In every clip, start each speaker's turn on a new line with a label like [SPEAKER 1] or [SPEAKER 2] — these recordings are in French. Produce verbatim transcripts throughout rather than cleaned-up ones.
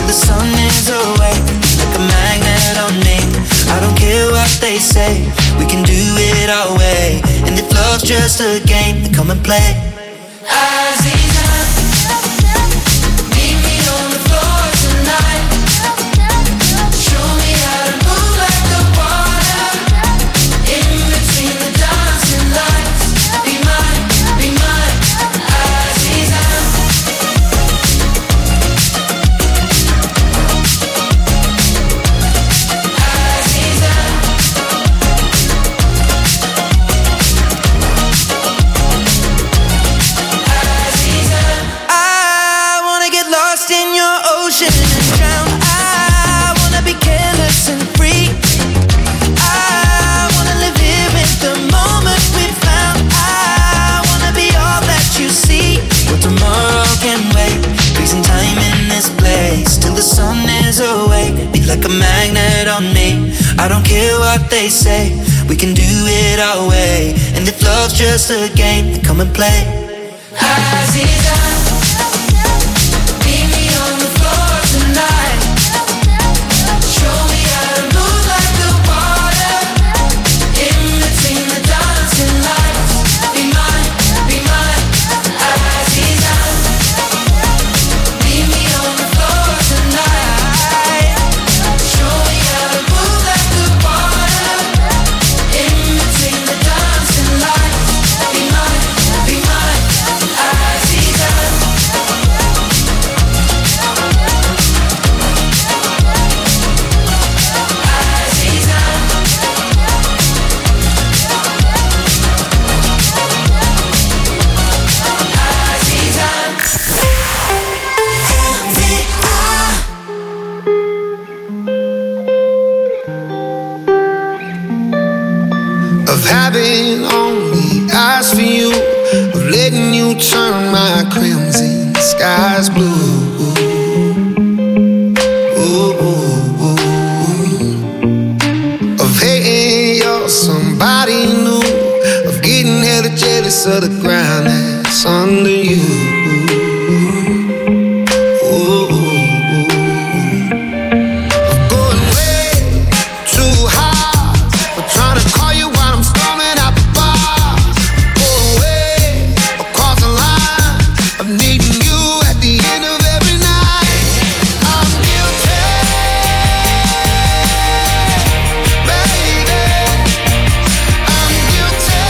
[SPEAKER 1] the sun is away, like a magnet on me. I don't care what they say, we can do it our way. And if love's just a game, then come and play. Aziza, meet me on the floor tonight. Show me how to move like the water, in between the dancing lights. Be mine, be mine, Aziza. Aziza. Aziza. I wanna get lost in your ocean and drown. I wanna be careless and free. I wanna live here in the moment we found. I wanna be all that you see. Well, tomorrow can wait, freezing time in this place till the sun is awake. Be like a magnet on me. I don't care what they say, we can do it our way. And if love's just a game, then come and play. Aziza, meet me on the floor tonight. Show me how to move like the water, in between the dancing lights. Be mine, be mine, Aziza. Meet me on the floor tonight. Show me how to move like the water, in between the dancing lights. Be mine, be mine, Aziza. Aziza.
[SPEAKER 2] Of having only eyes for you, of letting you turn my crimson skies blue. Ooh, ooh, ooh. Of hating you're somebody new, of getting hella jealous of the ground that's under you. Ooh, ooh, ooh. Of going way too high, for trying to call you while I'm storming out the bar. Going way across the line of needing you at the end of every night. I'm guilty, baby. I'm guilty,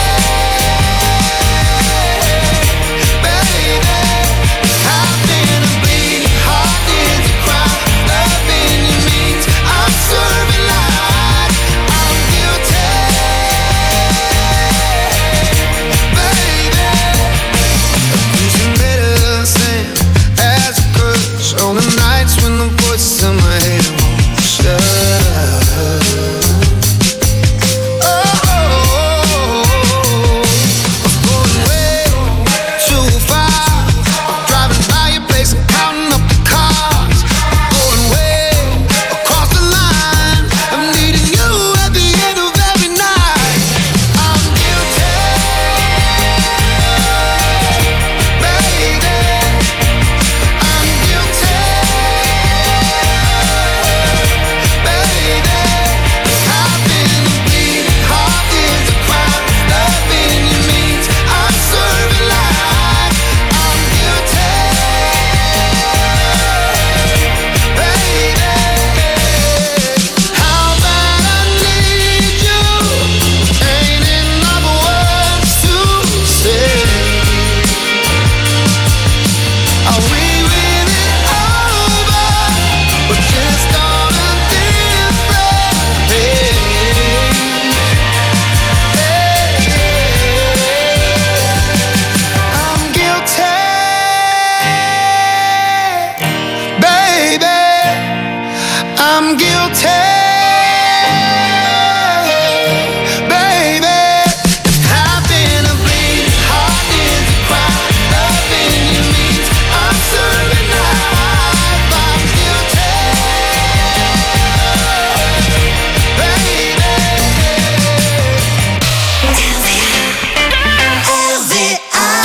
[SPEAKER 2] baby. I've been a bleeding heart is a crime. Loving you means I'm serving lies. I'm guilty, baby. Using medicine as a crutch on the nights when the voices in my head won't shut up. Oh, I'm going way too far. I'm driving by your place and counting up the cars. I'm going way across the line. I'm needing you at the end of every night. I'm guilty, baby. I'm guilty, baby. I've been a bleeding heart is a crime. Loving you means I'm serving lies. I'm guilty, baby. How bad I need you, ain't enough words to say. Are we really over, or just on a different page? I'm guilty, baby. I'm guilty, baby. I've been a bleeding heart is a crime. Loving you means I'm serving life. I'm guilty, baby.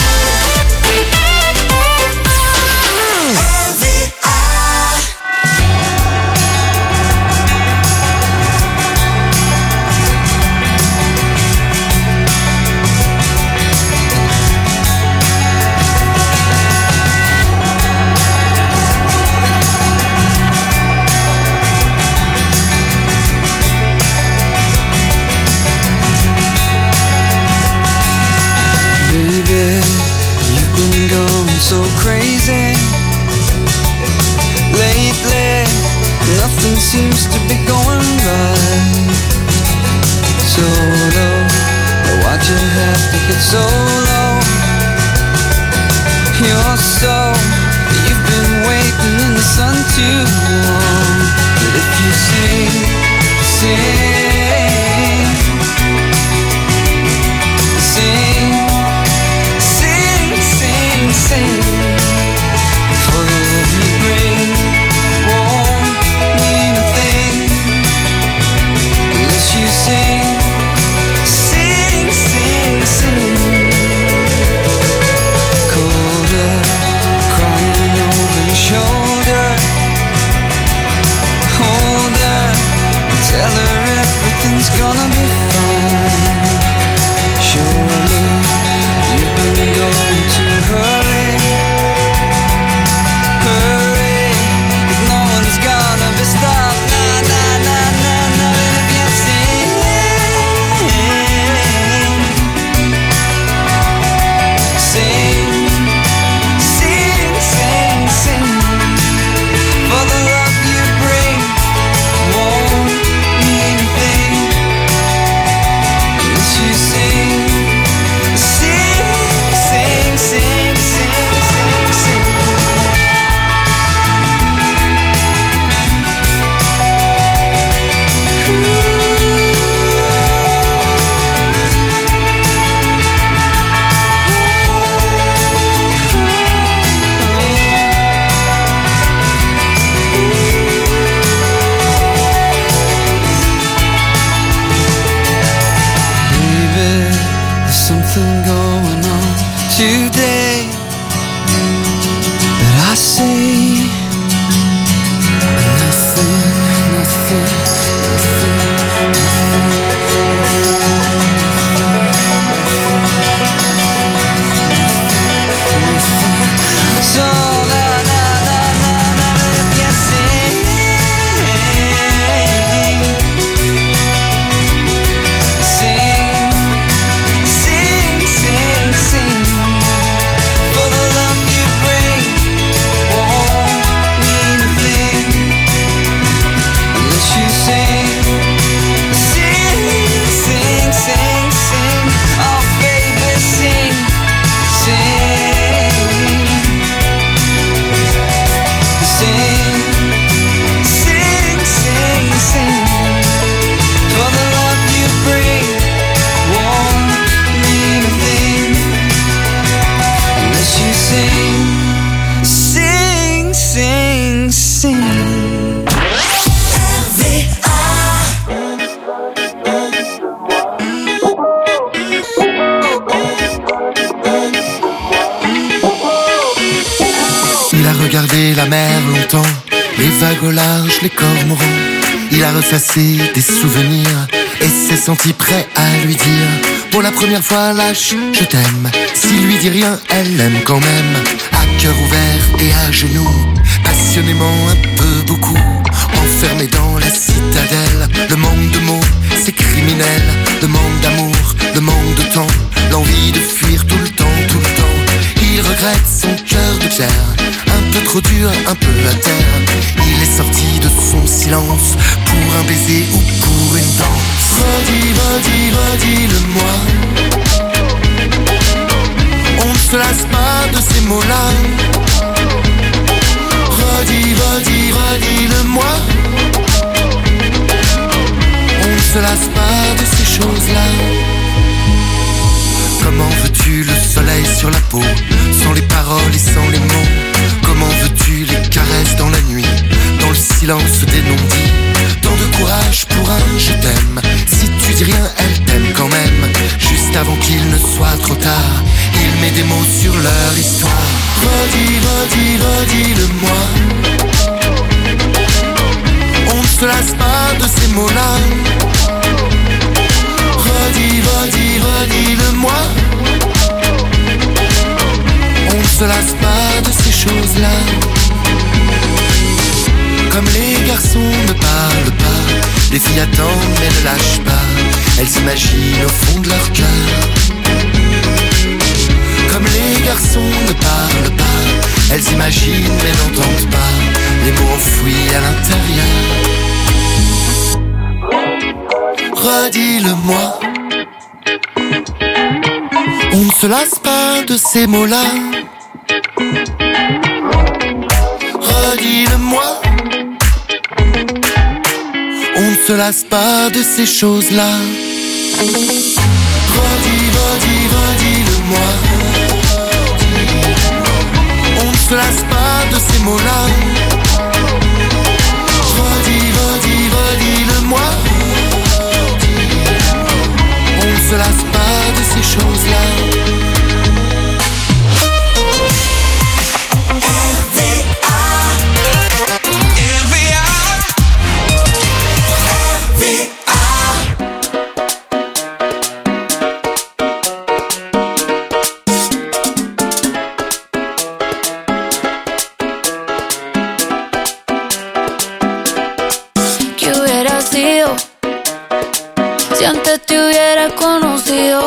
[SPEAKER 2] L V I.
[SPEAKER 1] nothing seems to be going right. So low, why'd you have to get so low? You're so, you've been waiting in the sun too long. But if you sing, sing, sing, sing, sing, sing, for the love you bring won't mean a thing unless you sing, sing, sing, sing. Colder, crying over your shoulder. Hold her, tell her everything's gonna be fine. Surely you've been going too hurry, hurry. If no one's gonna be stopped, nah, nah, nah, nah, nah. And if you sing, sing, sing, sing, sing, for the love you bring won't mean a thing unless you sing, sing, sing, sing, sing, sing, sing. Baby, there's something going on today that I see. Nothing, nothing, nothing. So la la la la la, if you sing, sing, sing, sing, sing, for the love you bring won't mean a thing unless you sing, sing, sing, sing, sing. Oh baby, sing, sing, sing, sing, sing, sing, for the love you bring won't mean a thing unless you sing, sing, sing, sing.
[SPEAKER 3] Il a regardé la mer longtemps, les vagues au large, les cormorans. Il a ressassé des souvenirs et s'est senti prêt à lui dire pour la première fois lâche, je t'aime. S'il lui dit rien, elle l'aime quand même. À cœur ouvert et à genoux, passionnément un peu beaucoup. Enfermé dans la citadelle, le manque de mots, c'est criminel. Le manque d'amour, le manque de temps, l'envie de fuir tout le temps, tout le temps. Il regrette son cœur de pierre, un peu trop dur, un peu à terre. Il est sorti de son silence pour un baiser ou pour une danse. Redis, redis, redis-le-moi. On ne se lasse pas de ces mots-là. Redis, redis, redis-le-moi. On ne se lasse pas de ces choses-là. Comment veux-tu le soleil sur la peau, sans les paroles et sans les mots? Comment veux-tu les caresses dans la nuit, dans le silence des non-dits? Tant de courage pour un je t'aime. Si tu dis rien, elle t'aime quand même. Juste avant qu'il ne soit trop tard, il met des mots sur leur histoire. Redis, redis, redis-le-moi. On ne se lasse pas de ces mots-là. Redis, redis, redis-le-moi. On ne se lasse pas de ces choses-là. Comme les garçons ne parlent pas, les filles attendent mais ne lâchent pas. Elles s'imaginent au fond de leur cœur. Comme les garçons ne parlent pas, elles imaginent mais n'entendent pas les mots enfouis à l'intérieur. redis-le-moi. On ne se lasse pas de ces mots-là. Redis-le-moi. On ne se lasse pas de ces choses-là. Redis, redis, redis-le-moi. On ne se lasse pas de ces mots-là. Redis, redis, redis-le-moi. On ne se lasse pas de ces choses-là.
[SPEAKER 4] Si antes te hubiera conocido,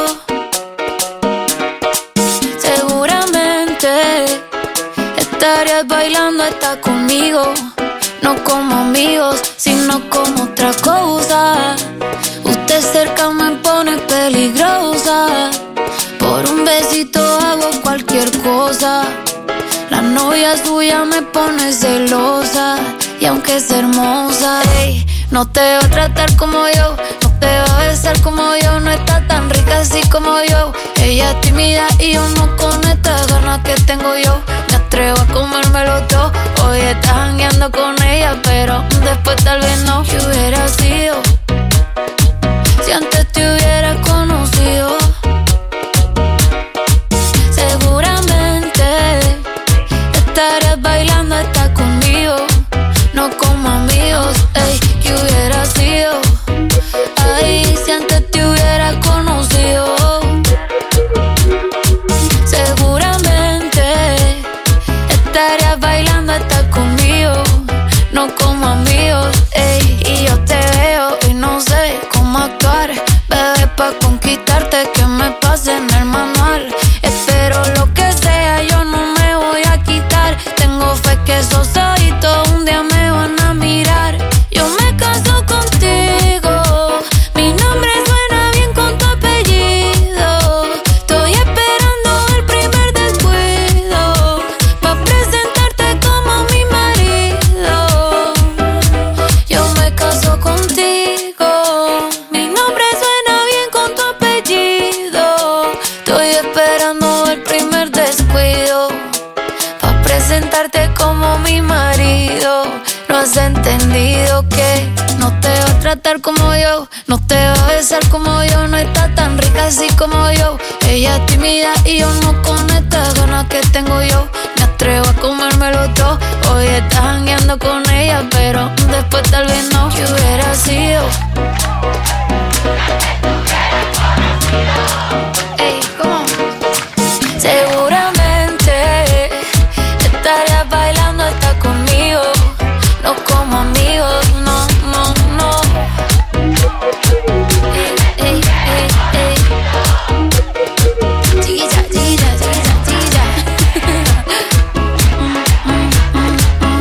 [SPEAKER 4] seguramente estarías bailando hasta conmigo. No como amigos, sino como otra cosa. Usted cerca me pone peligrosa. Por un besito hago cualquier cosa. La novia suya me pone celosa. Y aunque es hermosa, ey, no te va a tratar como yo, no te va a besar como yo, no está tan rica así como yo. Ella es tímida y yo no con estas ganas que tengo yo. Me atrevo a comérmelo todo. Hoy estás jangueando con ella, pero después tal vez no. ¿Qué hubiera sido si antes te hubiera conocido? Seguramente estarías bailando hasta conmigo. No como amigos, ey, ¿qué hubiera sido? Ay, si antes te hubiera conocido. Seguramente estarías bailando hasta conmigo. No como amigos, ey, y yo te veo y no sé cómo actuar. Bebé, pa' conquistarte que me pase en el manual. Espero lo que sea, yo no me voy a quitar. Tengo fe que esos ojitos un día me van a mirar. Yo me caso contigo, mi nombre suena bien con tu apellido. Estoy esperando el primer descuido pa' presentarte como mi marido. Yo me caso contigo, mi nombre suena bien con tu apellido. Estoy esperando el primer descuido pa' presentarte como mi marido. No has entendido que no te va a tratar como yo, no te va a besar como yo, no está tan rica así como yo. Ella es tímida y yo no con estas ganas que tengo yo. Me atrevo a comérmelo todo. Hoy estás jangueando con ella, pero después tal vez no. ¿Qué hubiera sido? Ey, ¿cómo? Seguramente estarías bailando hasta conmigo. No como amigos, no, no, no. Ey, ey, ey, ey. Chiquilla, chiquilla, chiquilla, chiquilla. mm, mm, mm, mm.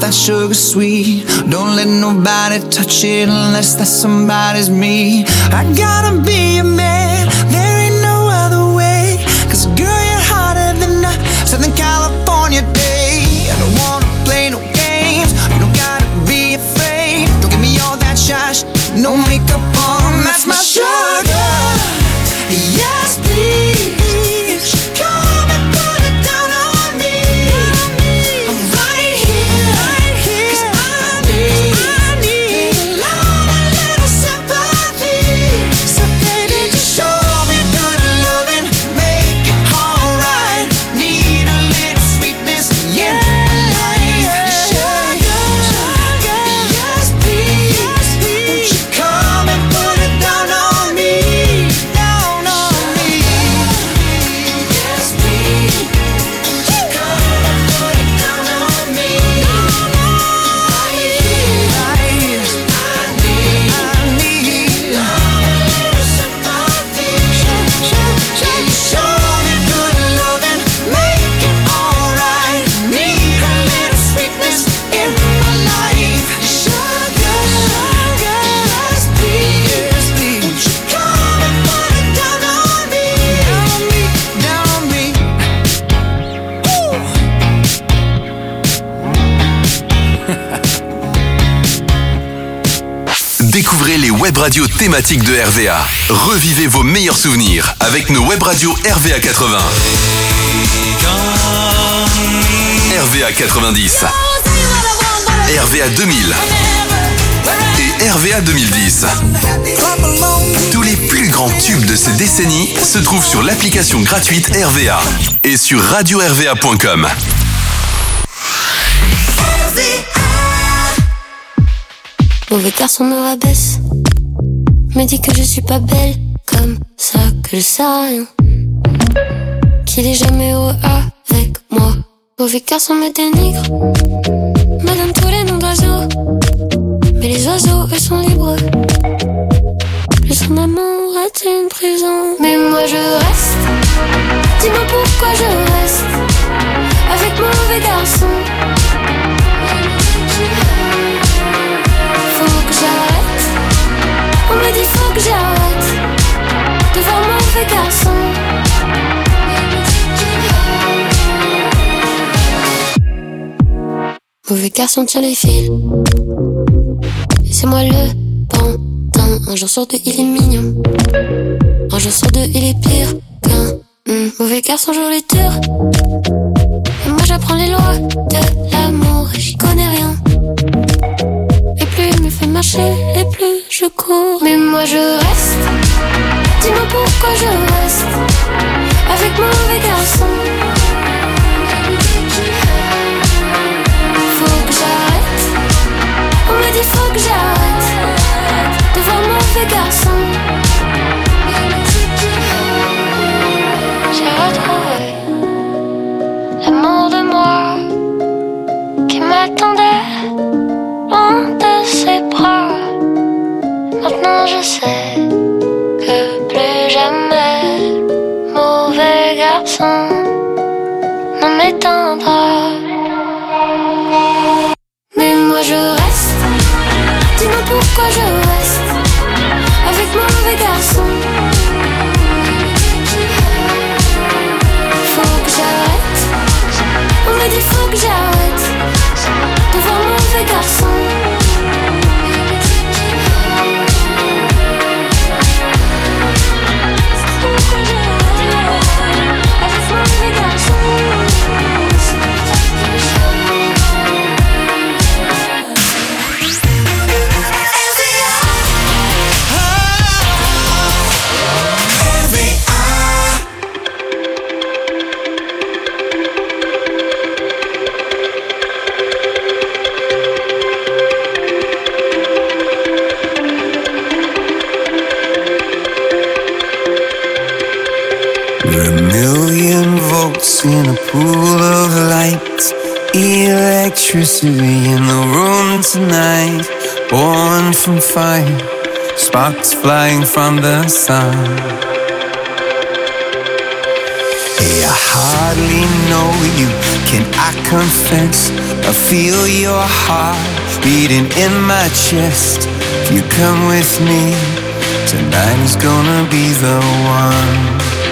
[SPEAKER 1] that sugar sweet. Don't let nobody touch it unless that somebody's me. I gotta be a man, there ain't no other way. Cause girl, you're hotter than a Southern California day. I don't wanna play no games, you don't gotta be afraid. Don't give me all that shy, no makeup on, that's my sugar. Yes, please. Come and put it down on me. I'm right here, right here. 'Cause I need, I need a lot, a little sympathy. So baby, just show me good loving, make it alright. Need a little sweetness, yeah. Sugar, sugar, yes please. Won't you come and put it down on me? Down on me. Yes please. Won't you come and put it down on me? Right here, right here. I need, I need a little sympathy. Show me good loving, make it alright. Need a little sweetness in my life. Sugar, sugar, yes please. Won't you come and put it down on me? Down on me, down on me.
[SPEAKER 5] Découvrez les web radios thématiques de R V A. Revivez vos meilleurs souvenirs avec nos web radios R V A quatre-vingts. R V A quatre-vingt-dix. R V A deux mille. Et R V A deux mille dix. Tous les plus grands tubes de ces décennies se trouvent sur l'application gratuite R V A et sur radio r v a point com.
[SPEAKER 6] Mauvais garçon me rabaisse, me dit que je suis pas belle, comme ça que je sais rien, qu'il est jamais heureux avec moi. Mauvais garçon me dénigre, me donne tous les noms d'oiseaux, mais les oiseaux eux sont libres. Plus son amour est une prison, mais moi je reste. Dis-moi pourquoi je reste avec mauvais garçon. Faut que j'arrête, on me dit faut que j'arrête de voir mauvais garçon. Mauvais garçon tient les fils, et c'est moi le pantin. Un jour sur deux il est mignon, un jour sur deux il est pire qu'un mm. Mauvais garçon joue les tours, et moi j'apprends les lois de l'amour et j'y connais rien. Et plus il me fait marcher, et plus je cours. Mais moi je reste, dis-moi pourquoi je reste avec mauvais garçon. Faut que j'arrête, on me dit faut que j'arrête de voir mauvais garçon. J'ai retrouvé l'amour de moi qui m'attendait loin de ses bras. Maintenant je sais que plus jamais mauvais garçon ne m'éteindra. Mais moi je reste, dis-moi pourquoi je reste avec mauvais garçon. Faut que j'arrête, on me dit faut que j'arrête de voir mauvais garçon.
[SPEAKER 1] In a pool of light, electricity in the room tonight, born from fire, sparks flying from the sun. Yeah. hardly know you, can I confess? I feel your heart beating in my chest. If you come with me, tonight is gonna be the one.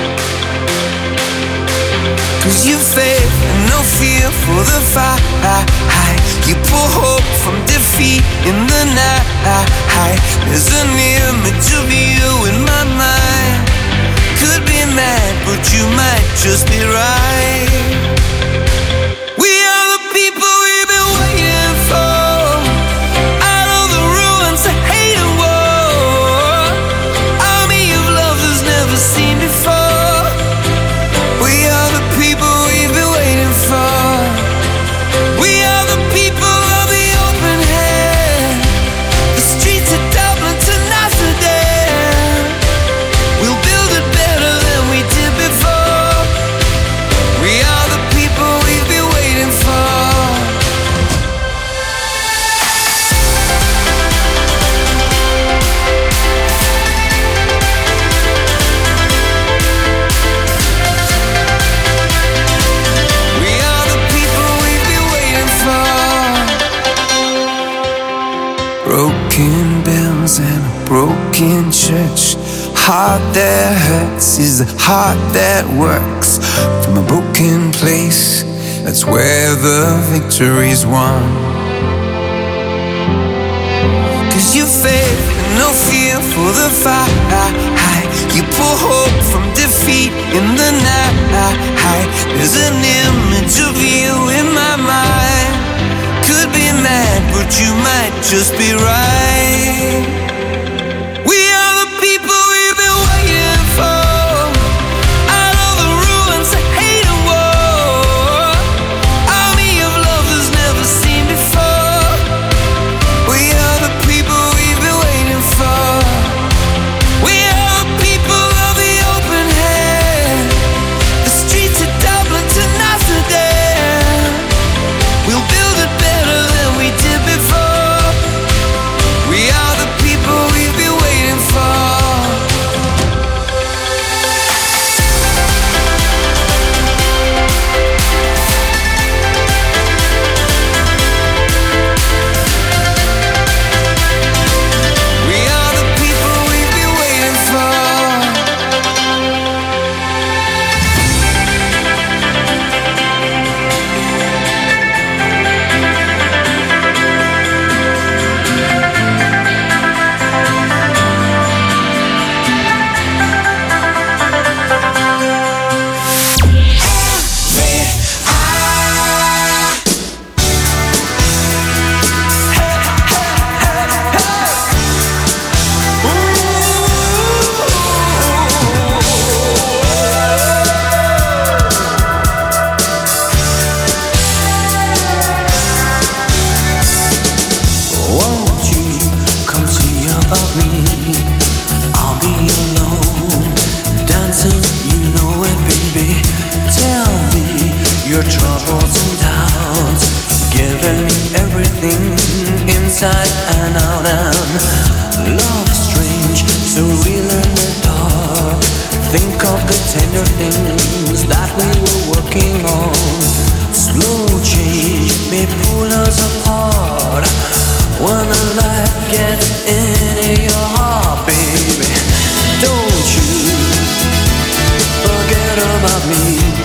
[SPEAKER 1] Cause you faith and no fear for the fight. You pull hope from defeat in the night. There's an image of you in my mind. Could be mad, but you might just be right. We are the people we've been waiting for. Out of the ruins of hate and war, army of love that's never seen before. We are the people we've been waiting for. We are the people of the open hand. The streets of Dublin to Amsterdam. We'll build it better than we did before. We are the people we've been waiting for. We are the people we've been waiting for. Broken bells and a broken church. Heart that hurts is the heart that works. From a broken place, that's where the victory's won. Cause you faith and no fear for the fight. You pull hope from defeat in the night. There's an image of you in my mind. Could be mad, but you might just be right. We are the people we've been waiting for. Out of the ruins of hate and war, army of love that's never seen before. We are the people we've been waiting for. We are the people of the open hand. The streets of Dublin to Amsterdam. We'll build it better than we did before. We are the people we've been waiting for. We are the people we've been waiting for. Won't you come see about me? I'll be alone, dancing, you know it, baby. Tell me your troubles and doubts, giving me everything inside and out. And love strange, so real in the dark. Think of the tender things that we were working on. Slow change may pull us apart. When the light gets into your heart, baby, don't you forget about me.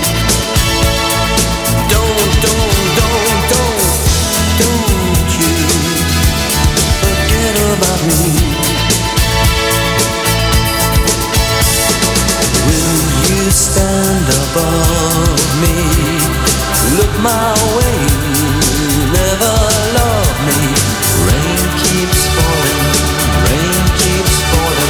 [SPEAKER 1] Don't, don't, don't, don't, don't you forget about me. Will you stand above me? Look my way, never love me. Rain keeps falling, rain keeps falling.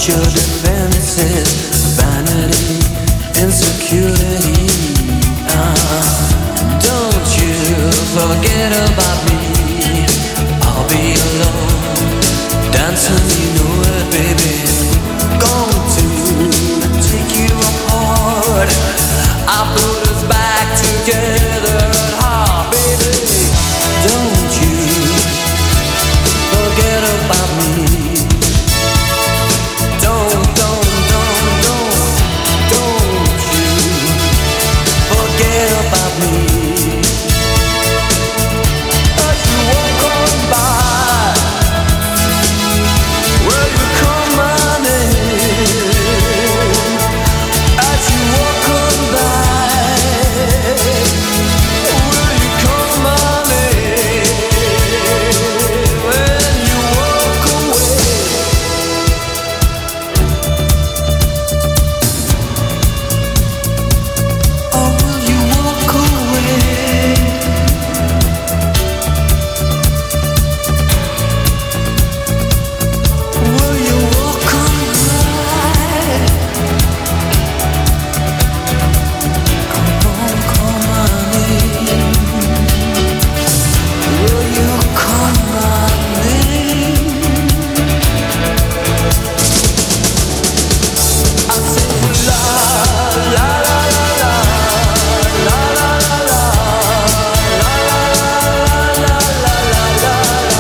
[SPEAKER 7] your defenses, vanity, insecurity. Uh, don't you forget about me. I'll be alone, dancing, you know it, baby. Going to take you apart. I put us back together. Ah, baby, don't you forget about me. Don't, don't, don't, don't, don't you forget about me. As you walk on by, will you call my name? As you walk on by, will you call my name? When you walk away, or will you walk away? Will you walk on by? Come on, call my name. Will you call my name? I say la la la la la la la la la la la la la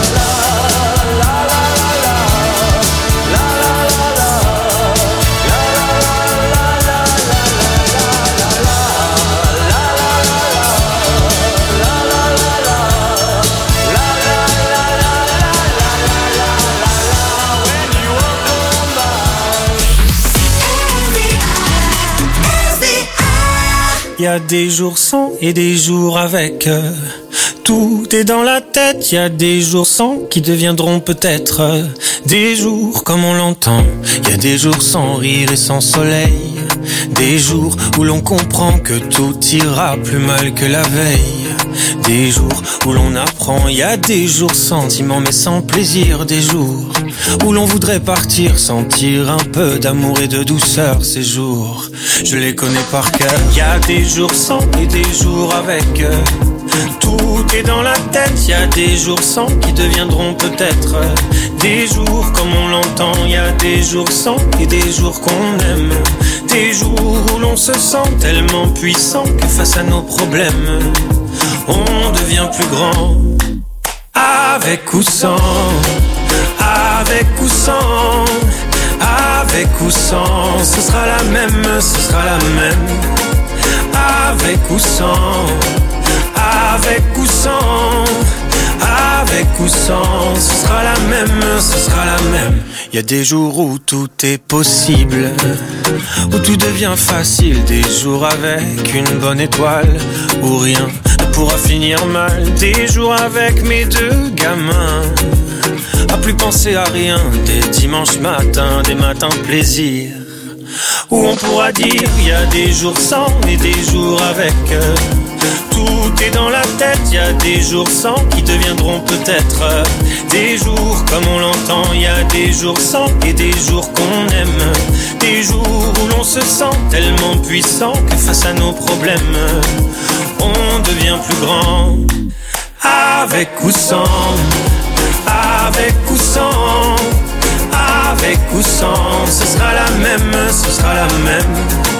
[SPEAKER 8] Y a des jours sans et des jours avec. euh, Tout est dans la tête. Y a des jours sans qui deviendront peut-être euh, des jours comme on l'entend. Y a des jours sans rire et sans soleil. Des jours où l'on comprend que tout ira plus mal que la veille. Des jours où l'on apprend. Y a des jours sentiments mais sans plaisir. Des jours où l'on voudrait partir, sentir un peu d'amour et de douceur. Ces jours, je les connais par cœur. Y a des jours sans et des jours avec. euh, Tout est dans la tête. Y a des jours sans qui deviendront peut-être euh, des jours comme on l'entend. Y a des jours sans et des jours qu'on aime. Des jours où l'on se sent tellement puissant que face à nos problèmes, on devient plus grand. Avec ou sans, avec ou sans, avec ou sans, ce sera la même, ce sera la même. Avec ou sans, avec ou sans, avec ou sans, ce sera la même, ce sera la même. Y a des jours où tout est possible, où tout devient facile. Des jours avec une bonne étoile, où rien ne pourra finir mal. Des jours avec mes deux gamins, à plus penser à rien. Des dimanches matins, des matins de plaisir, où on pourra dire y a des jours sans et des jours avec. Tout est dans la tête, y a des jours sans qui deviendront peut-être des jours comme on l'entend. Y a des jours sans et des jours qu'on aime. Des jours où l'on se sent tellement puissant que face à nos problèmes, on devient plus grand. Avec ou sans, avec ou sans, avec ou sans, ce sera la même, ce sera la même.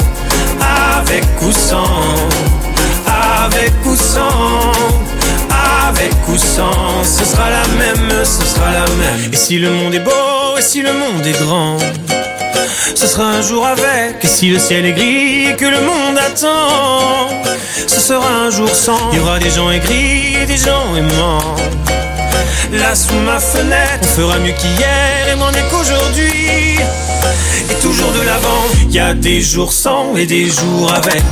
[SPEAKER 8] Avec ou sans, avec ou sans, avec ou sans, ce sera la même, ce sera la même. Et si le monde est beau, et si le monde est grand, ce sera un jour avec. Et si le ciel est gris et que le monde attend, ce sera un jour sans. Il y aura des gens aigris et des gens aimants. Là sous ma fenêtre, on fera mieux qu'hier et moins mieux qu'aujourd'hui. Et toujours de l'avant. Y a des jours sans et des jours avec.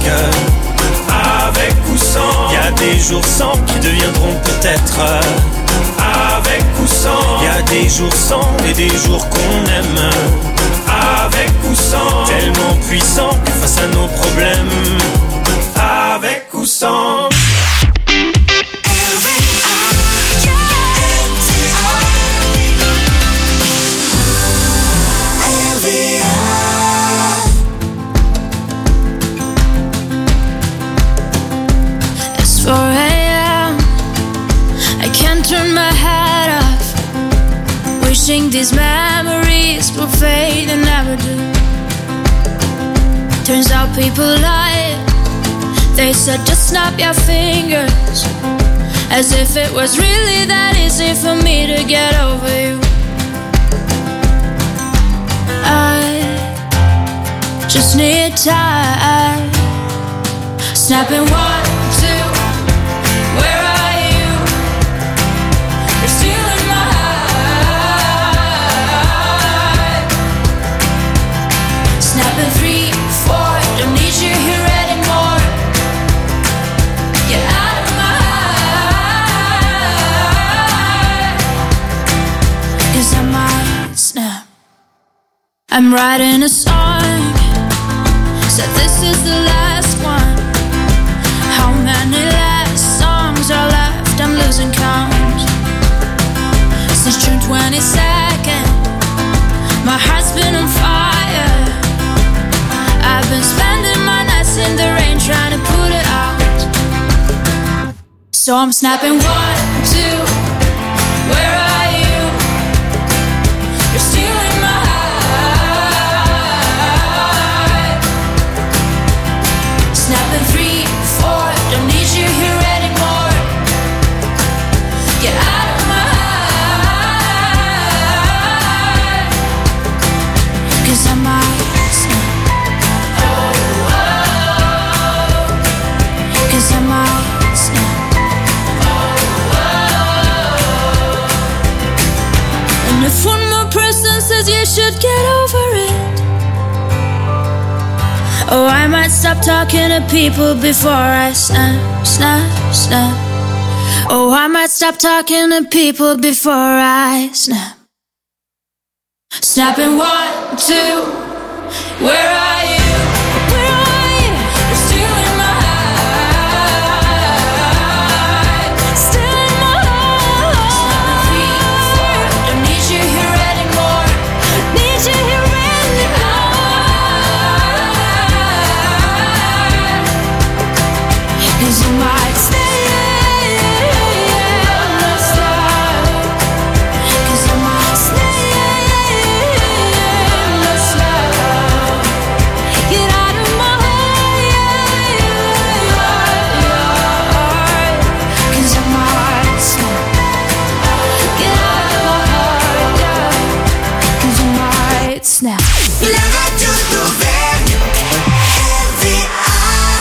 [SPEAKER 8] Avec ou sans. Y a des jours sans qui deviendront peut-être avec ou sans. Y a des jours sans et des jours qu'on aime. Avec ou sans. Tellement puissant que face à nos problèmes. Avec ou sans.
[SPEAKER 1] R V
[SPEAKER 4] Wishing these memories will fade and never do. Turns out people lie. They said just snap your fingers, as if it was really that easy for me to get over you. I just need time. Snapping one, two, where are you? You're still in my heart. Snapping three, four, don't need you here anymore. Get out of my heart, 'cause I might snap. I'm writing a song, said this is the last one. How many last songs are left? I'm losing count. Since June twenty-second, my heart's been on fire. I've been spending my nights in the rain trying to put it out. So I'm snapping one, two, where are you? You're still in my heart. Snapping three, four, don't need you here anymore. Get out of my heart, 'cause I might snap. Oh, oh, 'cause I might snap. Oh, oh. And if one more person says you should get over it, oh, I might stop talking to people before I snap, snap, snap. Oh, I might stop talking to people before I snap. Snapping one, two, where are you? Where are you? You're still in my heart. Still in my heart. Snapping three, four, don't need you here anymore. Need you here anymore. 'Cause you might stay. Snap.
[SPEAKER 1] La radio d'Auvergne, R V A.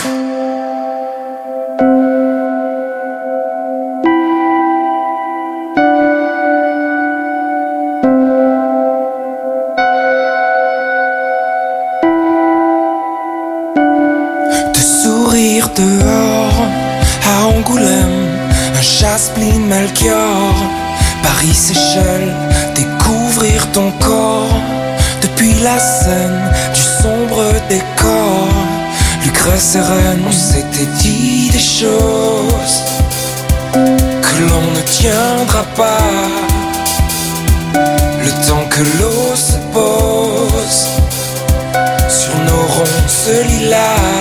[SPEAKER 9] De sourire dehors, à Angoulême, un Jasmine Melchior, Paris Seychelles, découvrir ton corps. Depuis la scène du sombre décor, Lucrèce et Reine, on s'était dit des choses que l'on ne tiendra pas. Le temps que l'eau se pose sur nos ronces lilas,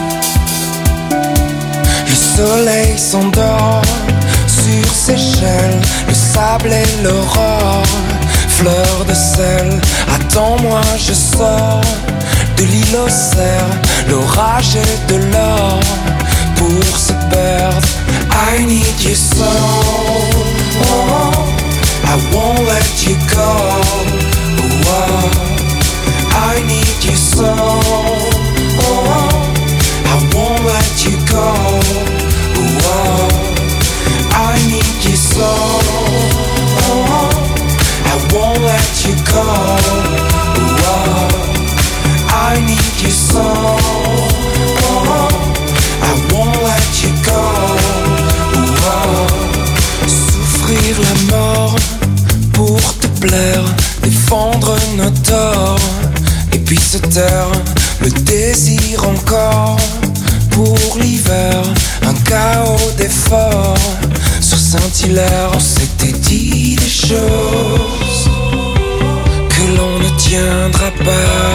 [SPEAKER 9] le soleil s'endort sur Seychelles, le sable et l'aurore. Fleur de sel, attends-moi, je sors de l'île aux cerfs, l'orage et de l'or pour se perdre. I need you so, oh, I won't let you go. Oh, I need you so, oh, I won't let you go. Oh, I need you so, oh, I won't let you go. Oh, I need you so. Oh, I won't let you go. Oh, souffrir la mort pour te plaire, défendre nos torts, et puis se taire, le désir encore pour l'hiver, un chaos d'efforts. Sur Saint-Hilaire, on s'était dit des choses que l'on ne tiendra pas.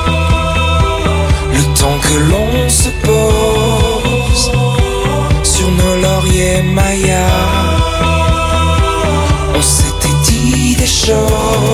[SPEAKER 9] Le temps que l'on se pose sur nos lauriers mayas, on s'était dit des choses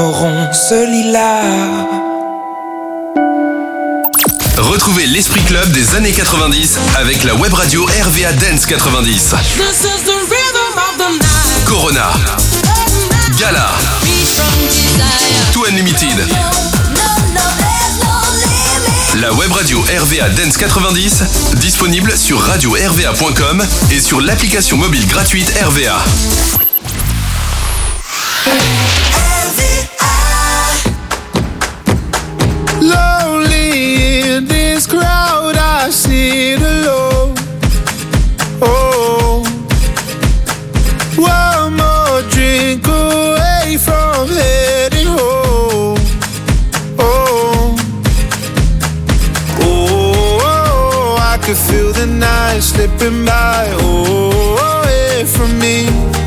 [SPEAKER 9] nos ronces lilas.
[SPEAKER 5] Retrouvez l'Esprit Club des années quatre-vingt-dix avec la web radio R V A Dance quatre-vingt-dix. Corona, Gala, Too Unlimited. La web radio R V A Dance quatre-vingt-dix, disponible sur radio r v a point com et sur l'application mobile gratuite R V A.
[SPEAKER 2] Lonely in this crowd, I sit alone. Oh, one more drink away from heading home. Oh, oh, oh, I could feel the night slipping by. Oh, away from me.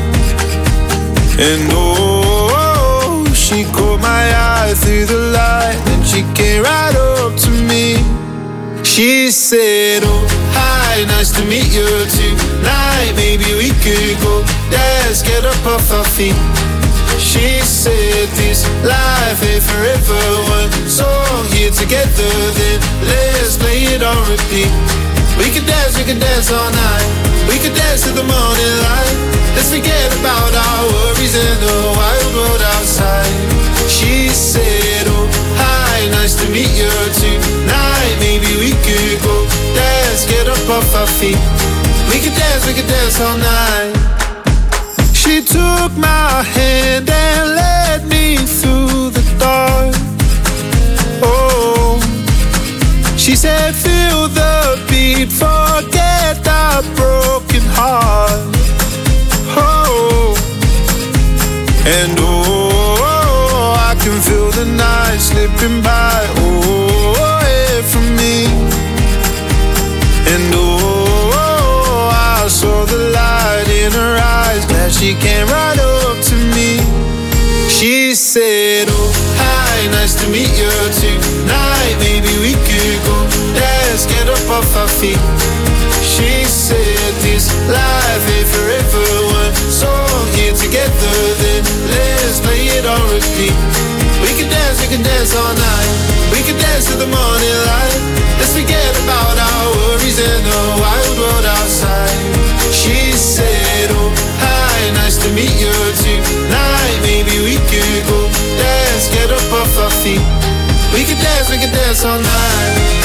[SPEAKER 2] And oh, she caught my eye through the light, and she came right up to me. She said, oh, hi, nice to meet you tonight. Maybe we could go dance, get up off our feet. She said, this life ain't forever. One song here together, then let's play it on repeat. We could dance, we could dance all night. We could dance to the morning light. Let's forget about our worries in the wild world outside. She said, oh, hi, nice to meet you tonight. Maybe we could go dance, get up off our feet. We could dance, we could dance all night. She took my hand and led me through the dark. Oh, she said, feel the beat, forget the broken heart. Oh, and oh, I can feel the night slipping by. Oh, away from me. And oh, I saw the light in her eyes. Glad she came right up to me. She said, oh, hi, nice to meet you tonight. Maybe we could go dance, get up off our feet. She said, this life ain't forever. One song here together, then let's play it on repeat. We can dance, we can dance all night. We can dance to the morning light. Let's forget about our worries in the wild world outside. She said, oh, hi, nice to meet you tonight. Maybe we could go dance, get up off our feet. We can dance, we can dance all night.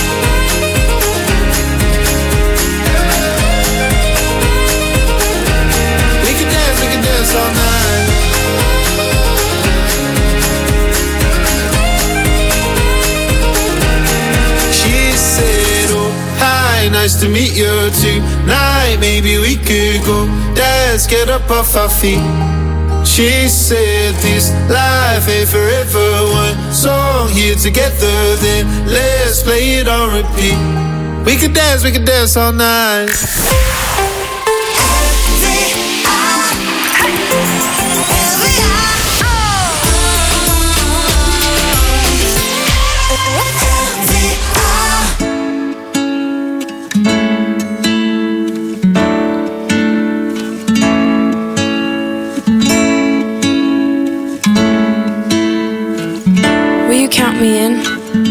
[SPEAKER 2] Dance all night. She said, oh, hi, nice to meet you tonight. Maybe we could go dance, get up off our feet. She said, this life ain't forever. One song here together, then let's play it on repeat. We could dance, we could dance all night.
[SPEAKER 4] Count me in.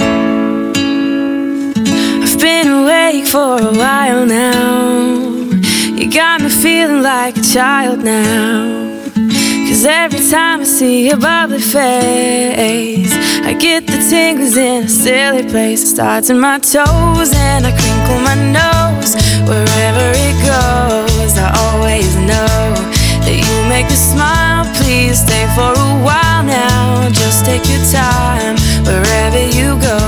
[SPEAKER 4] I've been awake for a while now. You got me feeling like a child now. Cause every time I see your bubbly face, I get the tingles in a silly place. It starts in my toes and I crinkle my nose. Wherever it goes, I always know that you make me smile. Please stay for a while now. Just take your time wherever you go.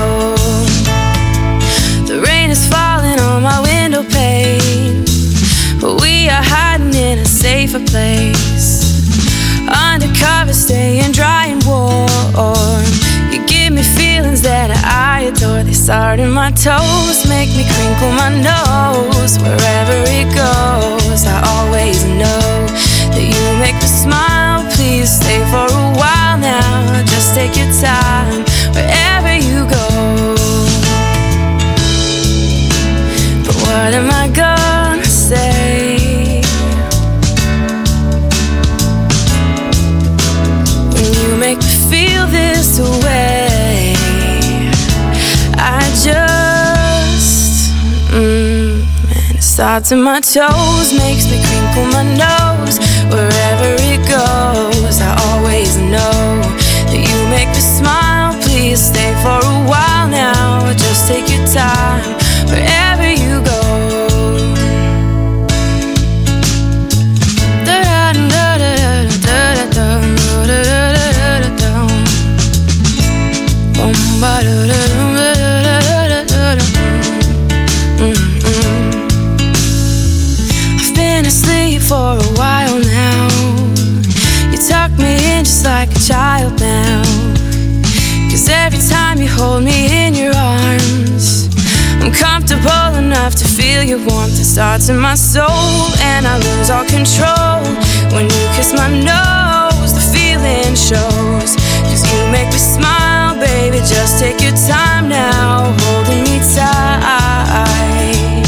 [SPEAKER 4] The rain is falling on my window pane, but we are hiding in a safer place. Undercover, staying dry and warm. You give me feelings that I adore. They start in my toes, make me crinkle my nose. Wherever it goes, I always know that you make me smile. Please stay for a while now. Just take your time wherever you go. But what am I gonna say when you make me feel this
[SPEAKER 10] this away. I just, mm, and it starts in my toes, makes me crinkle my nose. Wherever it goes, I always know that you make me smile. Please stay for a while now. Just take your time wherever you go. I've been asleep for a while now. You tuck me in just like a child now. 'Cause every time you hold me in your arms, I'm comfortable enough to feel your warmth. It starts in my soul and I lose all control. When you kiss my nose, the feeling shows. 'Cause you make me smile, baby, just take your time now, holding me tight.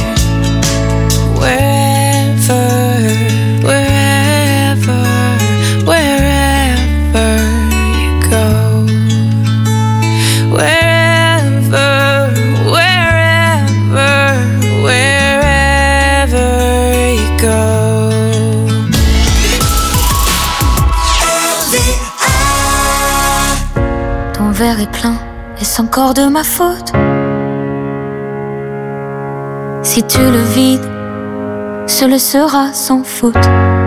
[SPEAKER 10] Wherever, wherever, wherever you go. Wherever, wherever, wherever you go.
[SPEAKER 4] Ton verre est plein, est-ce encore de ma faute? Si tu le vides, ce le sera sans faute.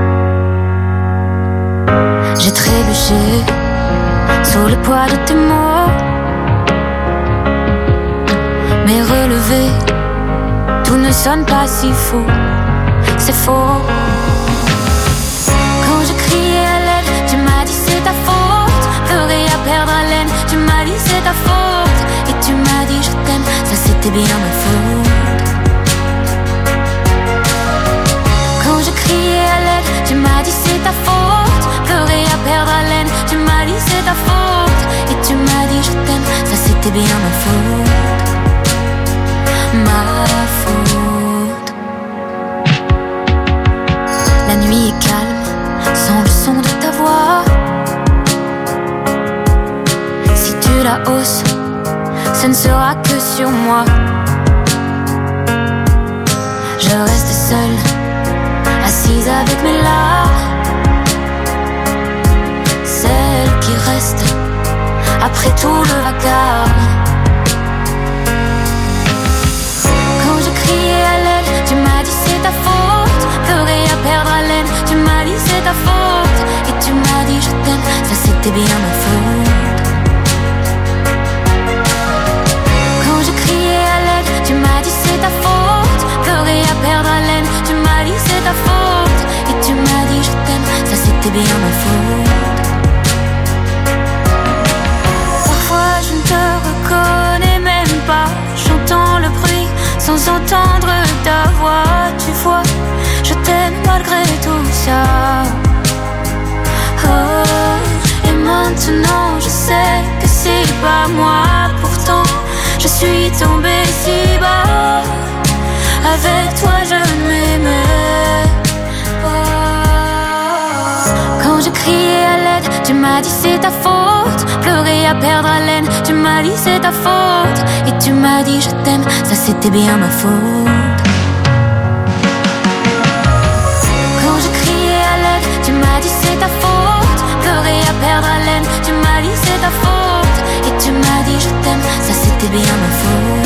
[SPEAKER 4] J'ai trébuché sous le poids de tes mots, mais relevé, tout ne sonne pas si faux. C'est faux. Quand je criais à l'aide, tu m'as dit c'est ta faute. Pleurer à perdre haleine, tu m'as dit c'est ta faute. Et tu m'as dit je t'aime, ça c'était bien ma faute. Quand je criais à l'aide, tu m'as dit c'est ta faute. Pleurer à perdre haleine, tu m'as dit c'est ta faute. Et tu m'as dit je t'aime, ça c'était bien ma faute. Ma faute. La nuit est calme, sans le son de ta voix. Si tu la hausses, ce ne sera que sur moi. Je reste seule, assise avec mes larmes. Celle qui reste après tout le vacarme. Quand je criais à l'aide, tu m'as dit c'est ta faute. Pleurer à perdre haleine, tu m'as dit c'est ta faute. Et tu m'as dit je t'aime, ça c'était bien ma faute. Quand je criais à l'aide, tu m'as dit c'est ta faute. Pleurer à perdre haleine, tu m'as dit c'est ta faute. Et tu m'as dit je t'aime, ça c'était bien ma faute. Parfois je ne te reconnais même pas. J'entends le bruit sans entendre ta voix. Tu vois, je t'aime malgré tout ça. Oh, et maintenant je sais que c'est pas moi. Pourtant je suis tombée si bas. Avec toi je ne m'aimais pas. Quand je criais à l'aide, tu m'as dit c'est ta faute. Pleurer à perdre haleine, tu m'as dit c'est ta faute. Et tu m'as dit je t'aime, ça c'était bien ma faute. Quand je criais à l'aide, tu m'as dit c'est ta faute. Pleurer à perdre haleine, tu m'as dit c'est ta faute. Et tu m'as dit je t'aime, ça c'était bien ma faute.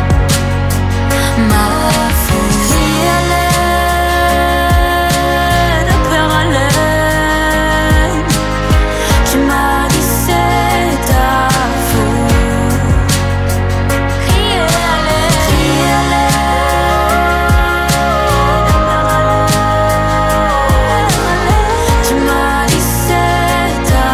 [SPEAKER 4] Ma faute. Crier à l'aide, à perdre haleine, tu m'as dit c'est ta faute. Crier à l'aide, crier à l'aide, à perdre haleine, tu m'as dit c'est ta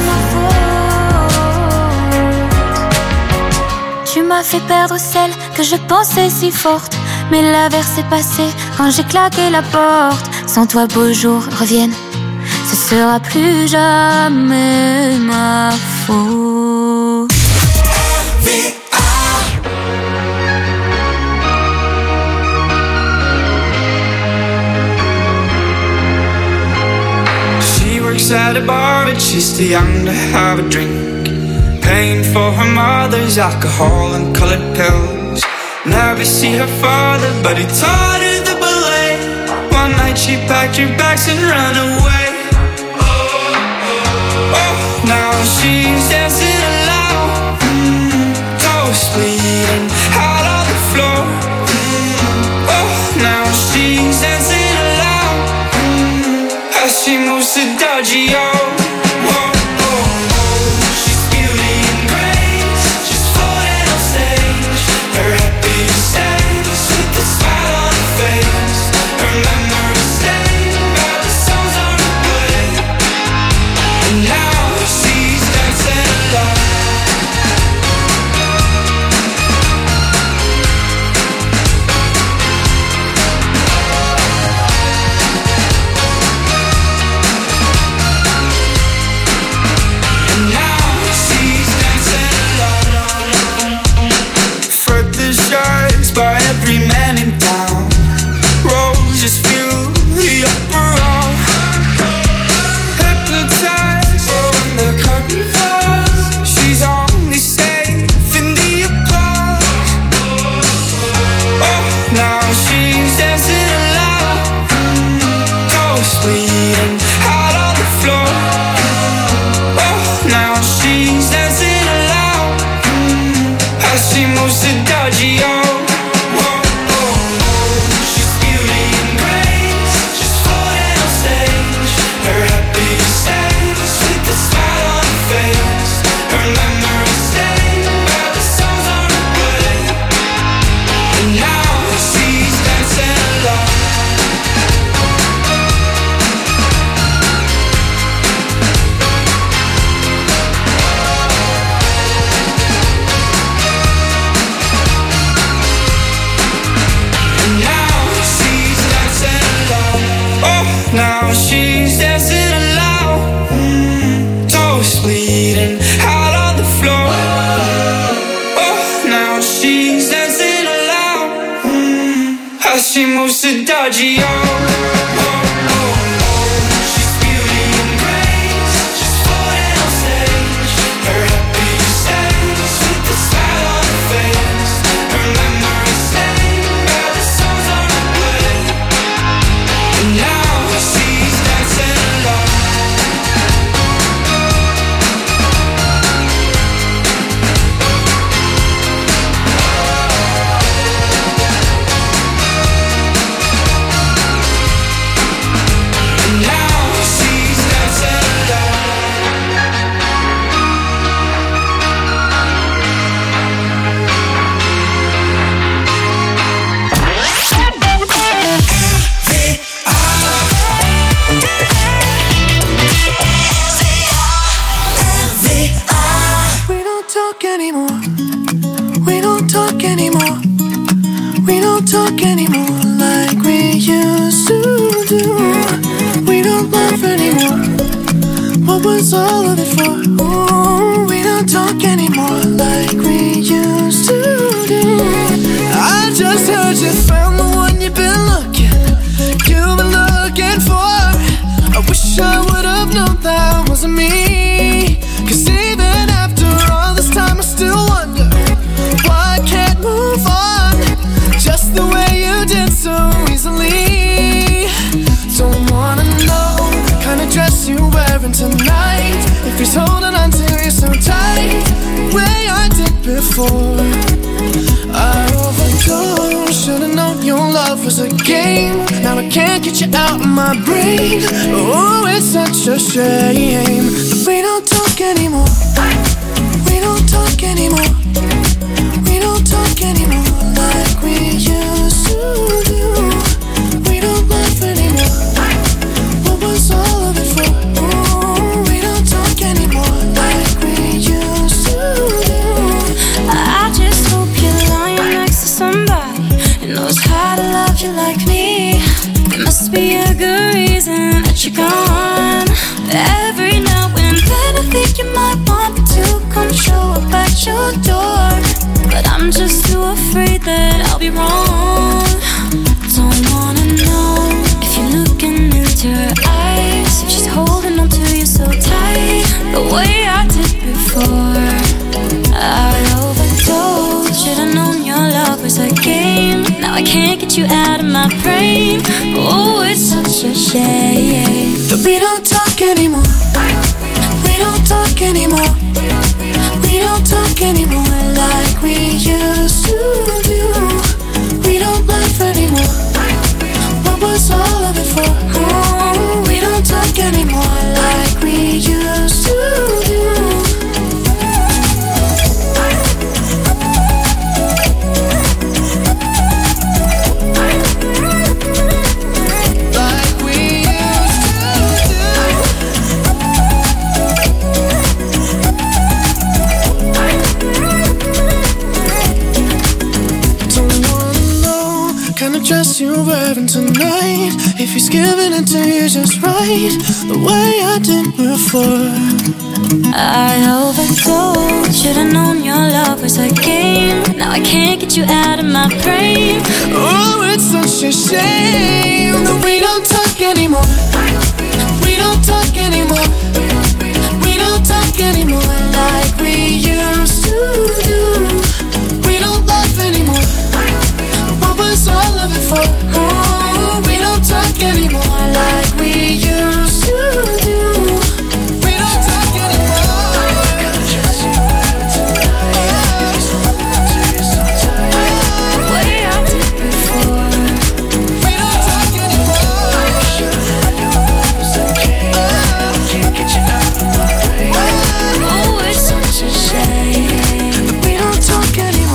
[SPEAKER 4] faute. Tu m'as fait perdre celle que je pensais si forte. Mais l'averse est passée quand j'ai claqué la porte. Sans toi beaux jours reviennent, ce sera plus jamais ma faute.
[SPEAKER 9] She works at a bar but she's too young to have a drink. Paying for her mother's alcohol and colored pills. Never see her father, but he taught her the ballet. One night she packed her bags and ran away. Oh, now she's dancing aloud, mm, toes bleeding out on the floor. Mm, oh, now she's dancing aloud, mm, as she moves to Dodgy-O. She moves to Dodgy-O.
[SPEAKER 1] All of it for, ooh, we don't talk anymore like we used to do. I just heard you found the one you've been looking, you've been looking for. I wish I would have known that wasn't me. Cause even after all this time I still wonder why I can't move on just the way you did so easily. Don't wanna know the kind of dress you're wearing tonight, if he's holding on to you so tight, the way I did before. I overdosed, should've known your love was a game. Now I can't get you out of my brain. Oh, it's such a shame. But we don't talk anymore. We don't talk anymore. We don't talk anymore like we used to do. We don't laugh anymore. What was all of it for? Ooh, we don't talk anymore like we used to do.
[SPEAKER 10] I just hope you're lying next to somebody who knows how to love you like me. There must be a good reason that you're gone. Every now and then I think you might want me to
[SPEAKER 4] can't get you out of my brain. Oh, it's such a shame
[SPEAKER 1] that we don't talk anymore. We don't talk anymore. We don't talk anymore like we used to do. We don't laugh anymore. What was all of it for? Oh, we don't talk anymore like we used to do. Dress you're wearing tonight, if he's giving it to you just right, the way I did before.
[SPEAKER 4] I overdosed, should've known your love was a game. Now I can't get you out of my brain.
[SPEAKER 1] Oh, it's such a shame that we don't talk anymore. We don't talk anymore. We don't talk anymore like we used to do. We don't laugh anymore. What was all of it for? Oh, we don't talk anymore like we used to do. We don't talk anymore. Way I did before. We don't talk anymore. Can't get you out of my brain. Oh, it's such a shame that we don't talk anymore.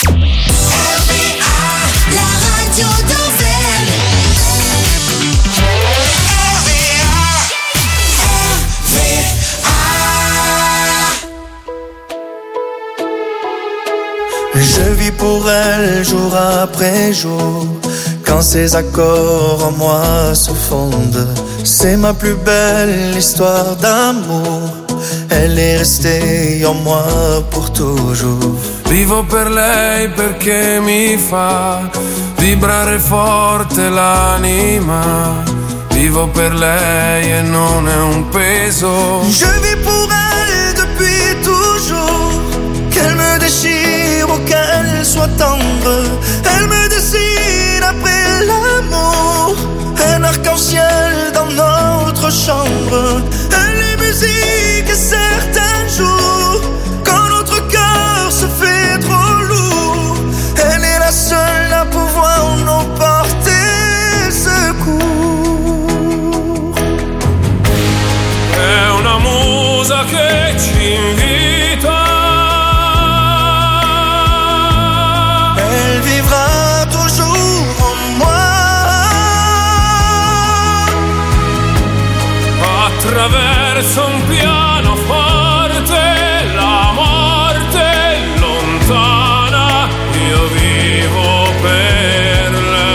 [SPEAKER 11] Je vis pour elle jour après jour, quand ses accords en moi se fondent. C'est ma plus belle histoire d'amour, elle est restée en moi pour toujours.
[SPEAKER 12] Vivo per lei perché mi fa vibrare forte l'anima. Vivo per lei e non è un peso.
[SPEAKER 11] Je vis pour elle depuis toujours, qu'elle me déchire ou qu'elle soit tendre. Elle me dessine après l'amour, un arc-en-ciel dans notre chambre. Elle est musique et certains jours, quand notre cœur se fait trop lourd, elle est la seule à pouvoir nous porter secours.
[SPEAKER 12] È una musa che ci invita.
[SPEAKER 11] Elle vivra toujours en moi.
[SPEAKER 12] Attraverso un pianoforte, la morte è lontana. Io vivo per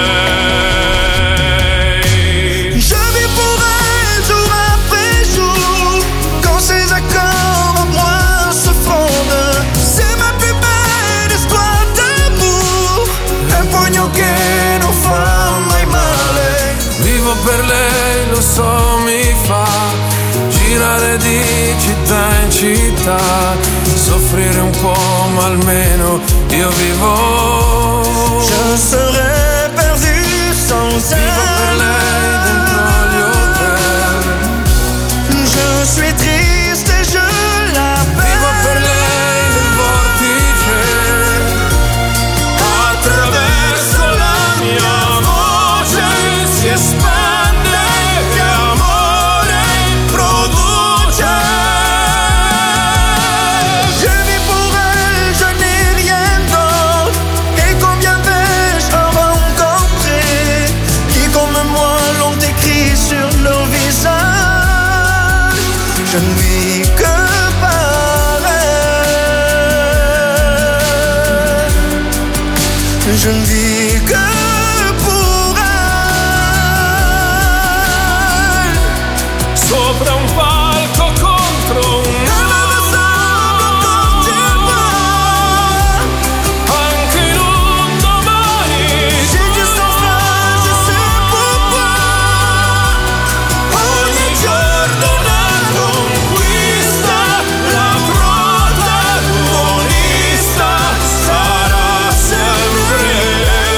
[SPEAKER 12] lei.
[SPEAKER 11] Je vis pour elle jour après jour, quand ses accords en moi se fondent. C'est ma plus belle histoire d'amour, un pugno che non fa mai male.
[SPEAKER 12] Vivo per lei, lo so, mi fa girare di città in città, soffrire un po' ma almeno io vivo.
[SPEAKER 11] Je serais perdu sans elle.
[SPEAKER 12] Vivo per lei dentro gli hotel.
[SPEAKER 11] Je suis triste et je l'appelle.
[SPEAKER 12] Vivo per lei nel vortice. Attraverso la mia voce si espande e amore produce.
[SPEAKER 11] Je vis pour elle, je n'ai rien d'autre. Et combien vais-je en rencontrer qui comme moi l'ont écrit sur leur visage. Je ne vis que par elle. Je ne vis que pour elle.
[SPEAKER 12] Sopra un palco contro un anche in un domani.
[SPEAKER 11] J'ai juste enfin, je sais pourquoi.
[SPEAKER 12] Ogni giorno una conquista, la protagonista sarà sempre lei.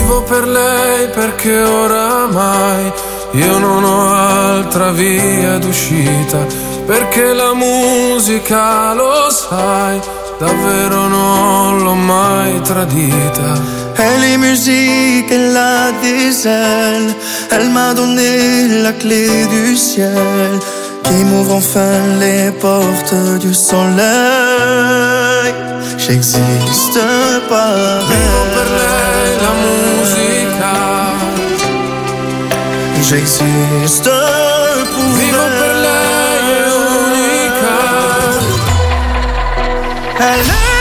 [SPEAKER 12] Vivo per lei perché oramai io non ho altra via d'uscita, perché la musica, lo sai, davvero non l'ho mai tradita.
[SPEAKER 11] Elle est musique, elle a des ailes, elle m'a donné la clé du ciel, qui m'ouvre enfin les portes du soleil. J'existe par
[SPEAKER 12] Vivo per lei la musica,
[SPEAKER 11] j'existe pour
[SPEAKER 12] vivo per lei, è unica.
[SPEAKER 11] elle.